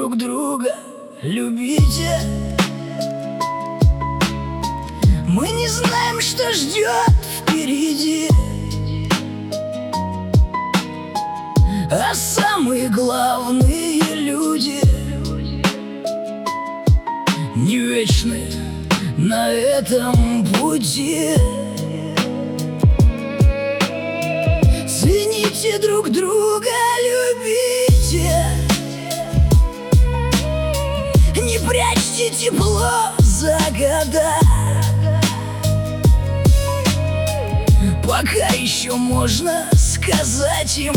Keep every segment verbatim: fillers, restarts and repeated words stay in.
друг друга любите. Мы не знаем, что ждет впереди, а самые главные люди не вечны на этом пути. Цените друг друга, любите. Не прячьте тепло за года, пока еще можно сказать им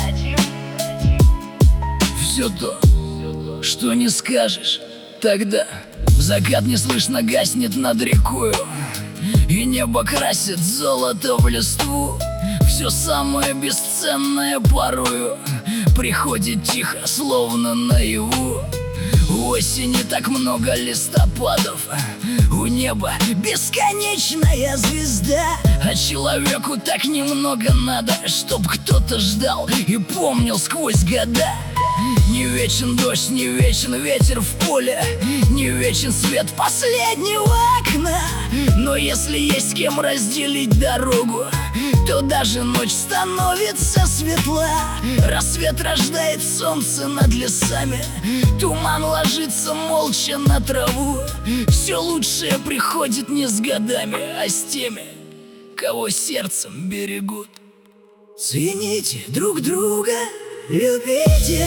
все то, что не скажешь тогда. Закат неслышно гаснет над рекою, и небо красит золото в листву. Все самое бесценное порою приходит тихо, словно наяву. В осени так много листопадов, у неба бесконечная звезда, а человеку так немного надо, чтоб кто-то ждал и помнил сквозь года. Не вечен дождь, не вечен ветер в поле, не вечен свет последнего окна. Но если есть с кем разделить дорогу, то даже ночь становится светла. Рассвет рождает солнце над лесами, туман ложится молча на траву. Все лучшее приходит не с годами, а с теми, кого сердцем берегут. Цените друг друга, любите.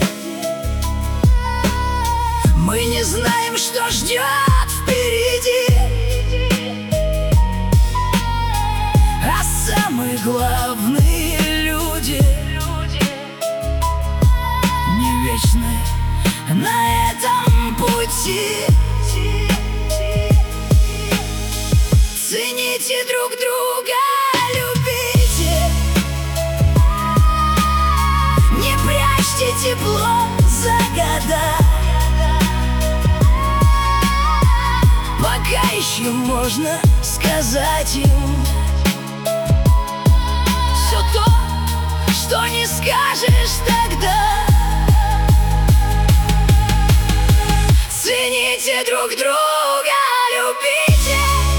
Мы не знаем, что ждет впереди, а самые главные люди не вечны на этом пути. Цените друг друга, любите. Не прячьте тепло за года, пока еще можно сказать им все то, что не скажешь тогда. Цените друг друга, любите.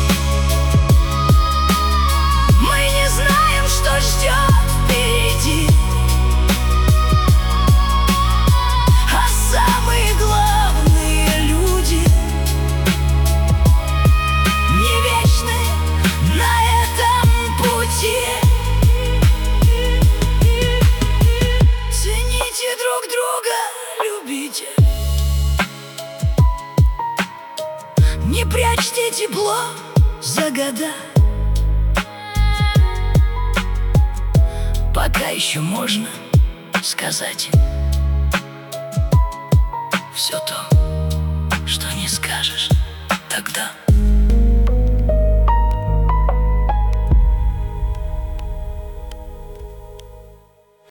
Мы не знаем, что ждет впереди, а самые главные люди не вечны на этом пути. Цените друг друга, любите. Не прячьте тепло за года, пока еще можно сказать все то, что не скажешь тогда.